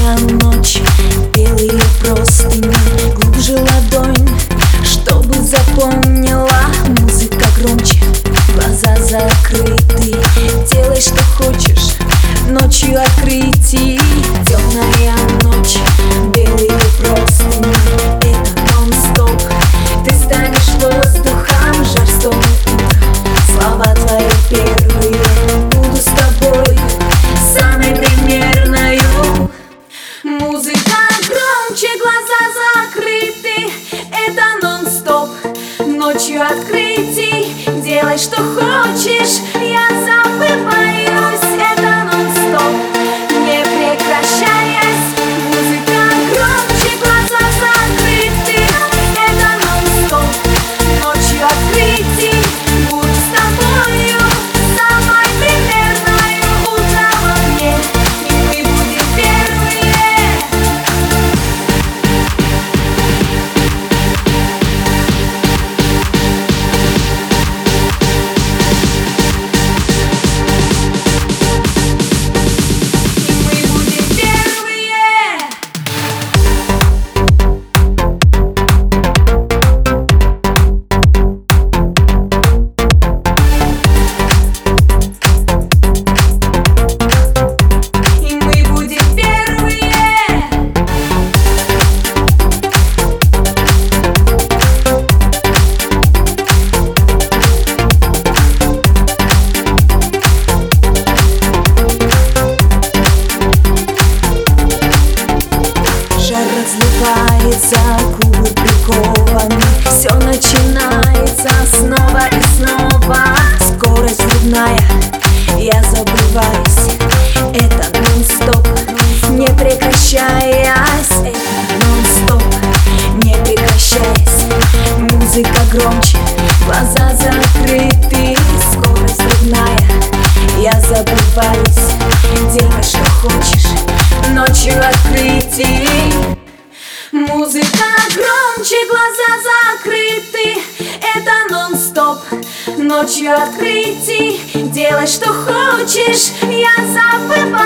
Темная ночь, белые простыни, глубже ладонь, чтобы запомнила. Музыка громче, глаза закрыты. Делай, что хочешь, ночью открытий. Темная ночь, белые простыни, это нон-стоп. Ты станешь воздухом, жар стонет утро. Слова твои первые, буду с тобой самой примерною. Музыка громче, глаза закрыты. Это нон-стоп, ночью открытий. Делай, что хочешь, я забываюсь. Это нон-стоп, не прекращаясь. Музыка громче, глаза закрыты. Это нон-стоп, ночью открытий. Буду с тобою самой примерною. Утро во мне, и мы будем первые. Разливается, губы прикованы. Все начинается снова и снова. Скорость взрывная, я забываюсь. Это нон-стоп, не прекращаясь. Это нон-стоп, не прекращаясь. Музыка громче, глаза закрыты. Скорость взрывная, я забываюсь. Делай, что хочешь, ночью открытий. Музыка громче, глаза закрыты. Это нон-стоп, ночью открытий. Делай, что хочешь, я забываюсь.